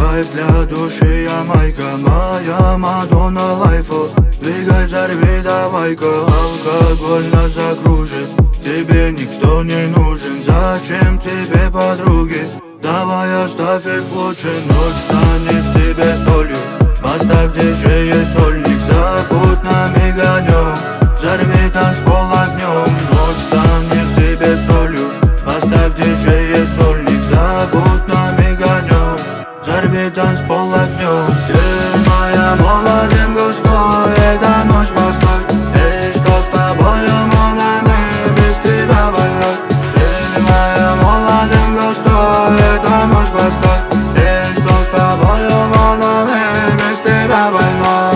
кайф для души, я майка, моя Мадонна лайфа. Двигай, взорви, давай-ка, алкоголь нас закружит. Тебе никто не нужен, зачем тебе подруги? Давай оставь их лучше, ночь станет тебе солью. Поставь диджея сольник, забудь на миганем. Взорви танцпол огнем, ночь станет тебе солью. Поставь диджея сольник, забудь на миганем. Взорви танцпол огнем. Ты моя молодым густой, эта ночь постой. И что с тобою, монами, без тебя больной? Ты моя молодым густой, эта ночь постой. И что с тобою, монами, без тебя больной?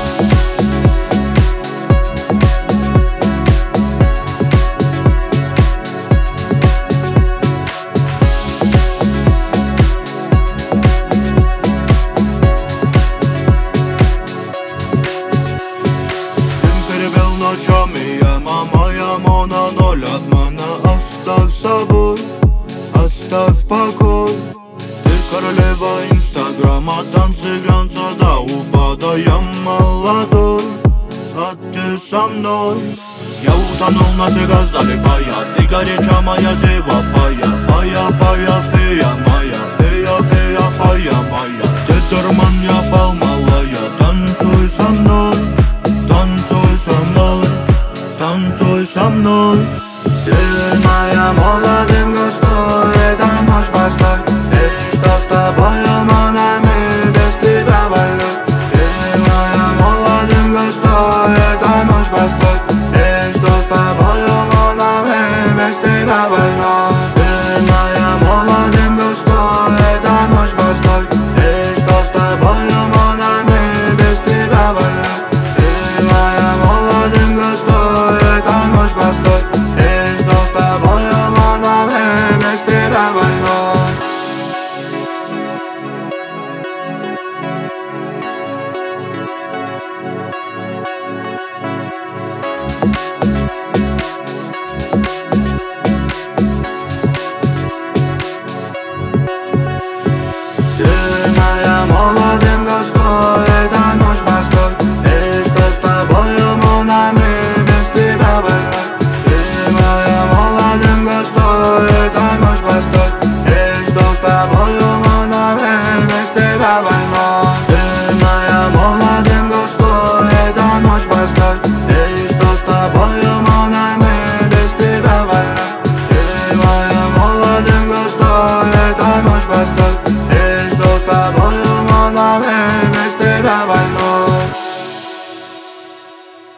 Ночами яма моя на ноль обмана. Оставь собой, оставь покой. Ты королева инстаграма, танцы глянца до упада. Я молодой, а ты со мной. Я утонул на тебя залипая. Ты горячая моя дева, фая, фая, фая, фея моя, фея, фея, фая моя. Ты дурман, я пал малая. Танцуй со мной, танцуй со мной, танцуй со мной. Ты моя молодым густой, эта ночь постой. И что с тобою, монами, без тебя больной? Ты моя молодым густой, эта ночь постой. И что с тобою, монами, без тебя больной? Ты моя молодым густой, эта ночь постой. И что с тобою, монами, без тебя больной? Ты моя молодым густой, эта ночь постой. И что с тобою, монами, без тебя больной? Ты моя молодым густой, эта ночь постой. И что с тобою, монами, без тебя больной? Ты моя молодым густой, эта ночь постой. И что с тобою, монами, без тебя больной? Ты моя